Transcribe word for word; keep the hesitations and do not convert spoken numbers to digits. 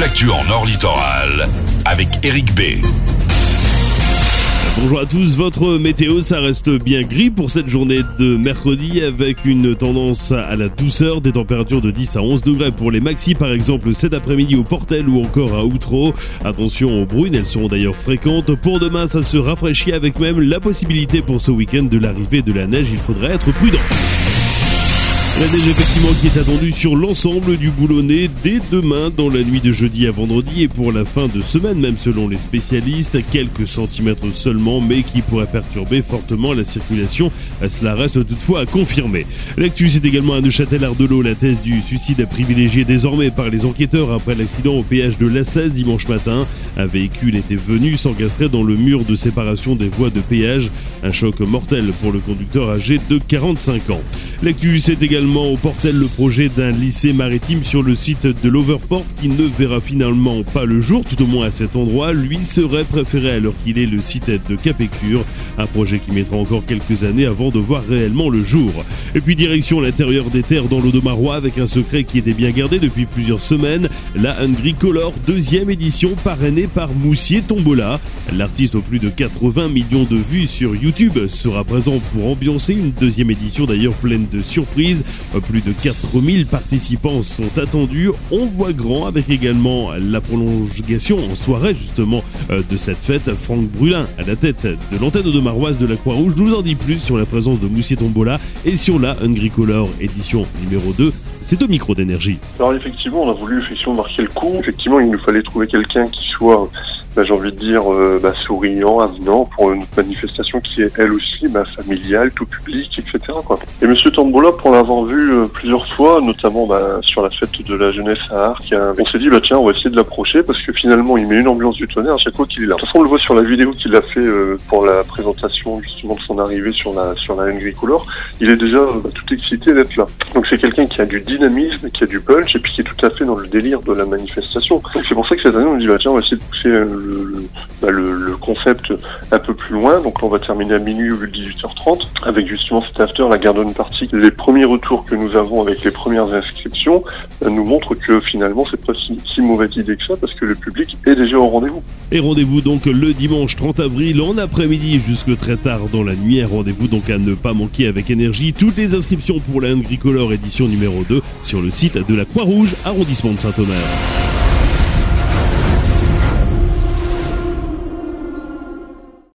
l'actu en Nord Littoral avec Eric B. Bonjour à tous, votre météo, ça reste bien gris pour cette journée de mercredi avec une tendance à la douceur, des températures de dix à onze degrés pour les maxis par exemple cet après-midi au Portel ou encore à Outreau. Attention aux brunes, elles seront d'ailleurs fréquentes. Pour demain, ça se rafraîchit avec même la possibilité pour ce week-end de l'arrivée de la neige, il faudrait être prudent. La neige effectivement qui est attendue sur l'ensemble du boulonnais dès demain dans la nuit de jeudi à vendredi et pour la fin de semaine même selon les spécialistes, quelques centimètres seulement mais qui pourraient perturber fortement la circulation, cela reste toutefois à confirmer. L'actu c'est également à Neuchâtel-Ardelot, la thèse du suicide privilégiée désormais par les enquêteurs après l'accident au péage de l'A seize dimanche matin. Un véhicule était venu s'encastrer dans le mur de séparation des voies de péage, un choc mortel pour le conducteur âgé de quarante-cinq ans. L'actu c'est également au Portel le projet d'un lycée maritime sur le site de l'Overport qui ne verra finalement pas le jour, tout au moins à cet endroit. Lui serait préféré alors qu'il est le site de Capécure, un projet qui mettra encore quelques années avant de voir réellement le jour. Et puis direction l'intérieur des terres dans l'Audomarois avec un secret qui était bien gardé depuis plusieurs semaines, la Hungry Color deuxième édition parrainée par Moussier Tombola. L'artiste aux plus de quatre-vingts millions de vues sur YouTube sera présent pour ambiancer une deuxième édition d'ailleurs pleine de surprises. Plus de quatre mille participants sont attendus. On voit grand avec également la prolongation en soirée justement de cette fête. Franck Brulin à la tête de l'antenne audomaroise de la Croix-Rouge nous en dit plus sur la présence de Moussier Tombola et sur la Hungry Color édition numéro deux. C'est au micro d'énergie. Alors effectivement, on a voulu effectivement marquer le coup. Effectivement, il nous fallait trouver quelqu'un qui soit, bah, j'ai envie de dire, euh, bah, souriant, avenant pour une manifestation qui est elle aussi bah, familiale, tout public, et cetera quoi. Et Monsieur Tombola, pour l'avoir vu euh, plusieurs fois, notamment bah, sur la fête de la jeunesse à Arques, hein, on s'est dit bah tiens, on va essayer de l'approcher parce que finalement, il met une ambiance du tonnerre à chaque fois qu'il est là. De toute façon, on le voit sur la vidéo qu'il a fait euh, pour la présentation justement de son arrivée sur la sur la Hungry Color. Il est déjà euh, bah, tout excité d'être là. Donc c'est quelqu'un qui a du dynamisme, qui a du punch et puis qui est tout à fait dans le délire de la manifestation. Donc c'est pour ça que cette année, on dit bah tiens, on va essayer de pousser le, le, bah, le, le concept un peu plus loin. Donc là, on va terminer à minuit au lieu de dix-huit heures trente avec justement cet after, la garden party. Les premiers retours que nous avons avec les premières inscriptions euh, nous montrent que finalement c'est pas si, si mauvaise idée que ça parce que le public est déjà au rendez-vous. Et rendez-vous donc le dimanche trente avril en après-midi jusque très tard dans la nuit. Rendez-vous donc à ne pas manquer avec énergie. Toutes les inscriptions pour la Hungry Color édition numéro deux sur le site de la Croix-Rouge, arrondissement de Saint-Omer.